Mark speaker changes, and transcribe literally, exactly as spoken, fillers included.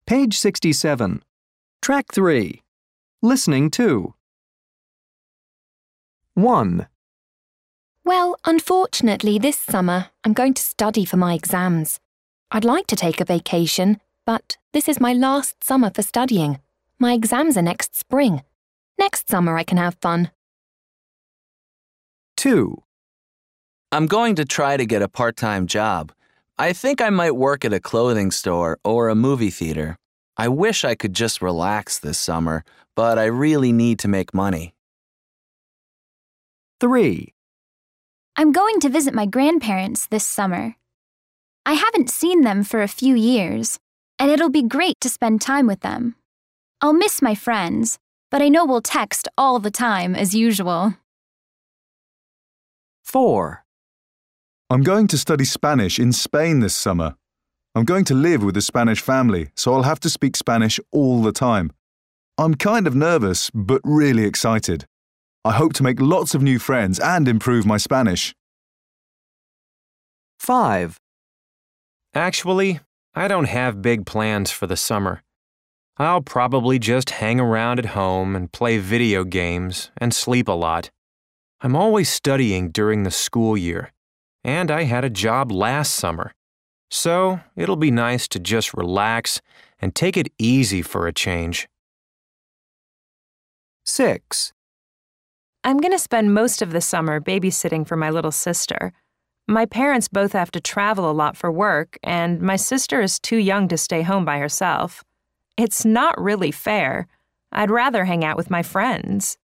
Speaker 1: Page sixty-seven. Track three. Listening to. one.
Speaker 2: Well, unfortunately, this summer I'm going to study for my exams. I'd like to take a vacation, but this is my last summer for studying. My exams are next spring. Next summer I can have fun.
Speaker 1: two.
Speaker 3: I'm going to try to get a part-time job. I think I might work at a clothing store or a movie theater. I wish I could just relax this summer, but I really need to make money.
Speaker 1: three.
Speaker 4: I'm going to visit my grandparents this summer. I haven't seen them for a few years, and it'll be great to spend time with them. I'll miss my friends, but I know we'll text all the time as usual.
Speaker 1: four.
Speaker 5: I'm going to study Spanish in Spain this summer. I'm going to live with a Spanish family, so I'll have to speak Spanish all the time. I'm kind of nervous, but really excited. I hope to make lots of new friends and improve my Spanish.
Speaker 1: five.
Speaker 6: Actually, I don't have big plans for the summer. I'll probably just hang around at home and play video games and sleep a lot. I'm always studying during the school year, and I had a job last summer. So it'll be nice to just relax and take it easy for a change.
Speaker 1: six.
Speaker 7: I'm going to spend most of the summer babysitting for my little sister. My parents both have to travel a lot for work, and my sister is too young to stay home by herself. It's not really fair. I'd rather hang out with my friends.